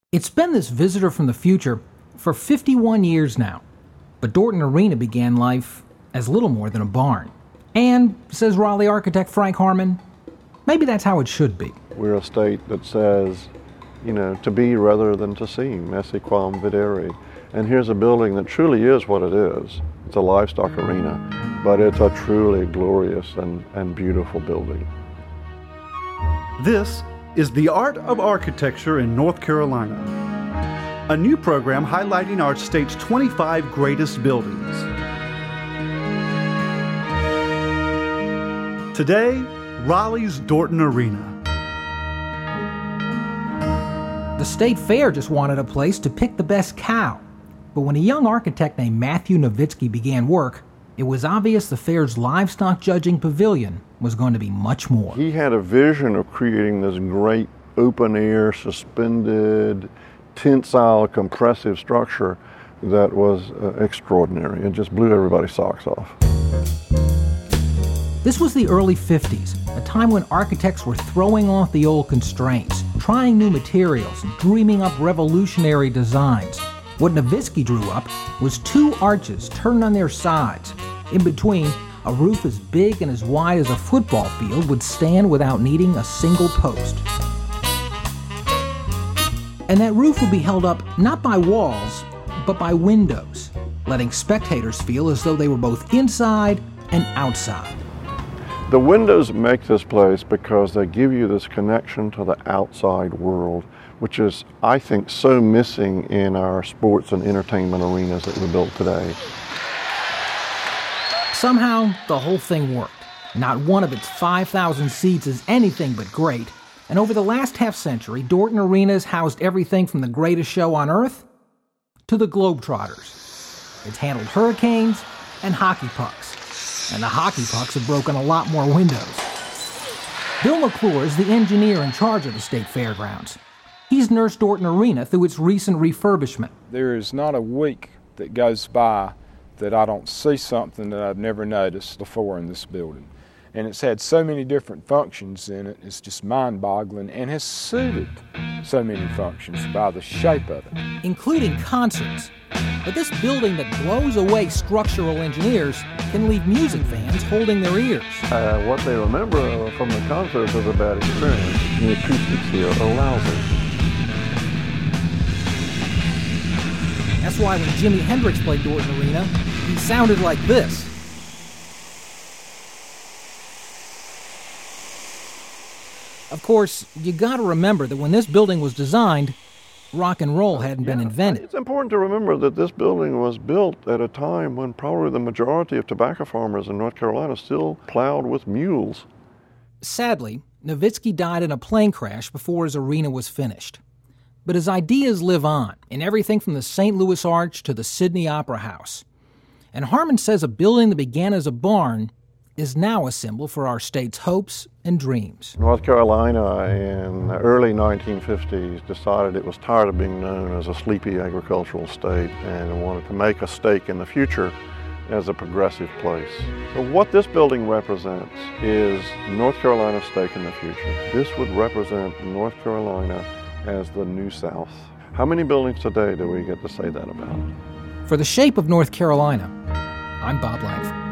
It's been this visitor from the future for 51 years now. But Dorton Arena began life as little more than a barn. And, says Raleigh architect Frank Harmon, maybe that's how it should be. We're a state that says, to be rather than to seem, esse quam videre. And here's a building that truly is what it is. It's a livestock arena, but it's a truly glorious and beautiful building. This is The Art of Architecture in North Carolina, a new program highlighting our state's 25 greatest buildings. Today, Raleigh's Dorton Arena. The state fair just wanted a place to pick the best cow. But when a young architect named Matthew Novitsky began work, it was obvious the fair's livestock judging pavilion was going to be much more. He had a vision of creating this great open-air, suspended, tensile, compressive structure that was extraordinary. It just blew everybody's socks off. This was the early 50s, a time when architects were throwing off the old constraints, trying new materials, and dreaming up revolutionary designs. What Novitsky drew up was two arches turned on their sides. In between, a roof as big and as wide as a football field would stand without needing a single post. And that roof would be held up not by walls, but by windows, letting spectators feel as though they were both inside and outside. The windows make this place because they give you this connection to the outside world, which is, I think, so missing in our sports and entertainment arenas that we built today. Somehow, the whole thing worked. Not one of its 5,000 seats is anything but great. And over the last half-century, Dorton has housed everything from the greatest show on earth to the Globetrotters. It's handled hurricanes and hockey pucks. And the hockey pucks have broken a lot more windows. Bill McClure is the engineer in charge of the state fairgrounds. He's nursed Dorton Arena through its recent refurbishment. There is not a week that goes by that I don't see something that I've never noticed before in this building. And it's had so many different functions in it, it's just mind-boggling, and has suited so many functions by the shape of it. Including concerts. But this building that blows away structural engineers can leave music fans holding their ears. What they remember from the concerts is a bad experience. The acoustics here are lousy. That's why when Jimi Hendrix played Dorton Arena, he sounded like this. Of course, you gotta remember that when this building was designed, rock and roll hadn't been invented. It's important to remember that this building was built at a time when probably the majority of tobacco farmers in North Carolina still plowed with mules. Sadly, Novitsky died in a plane crash before his arena was finished. But his ideas live on, in everything from the St. Louis Arch to the Sydney Opera House. And Harmon says a building that began as a barn is now a symbol for our state's hopes and dreams. North Carolina in the early 1950s decided it was tired of being known as a sleepy agricultural state and wanted to make a stake in the future as a progressive place. So what this building represents is North Carolina's stake in the future. This would represent North Carolina as the New South. How many buildings today do we get to say that about? For The Shape of North Carolina, I'm Bob Langford.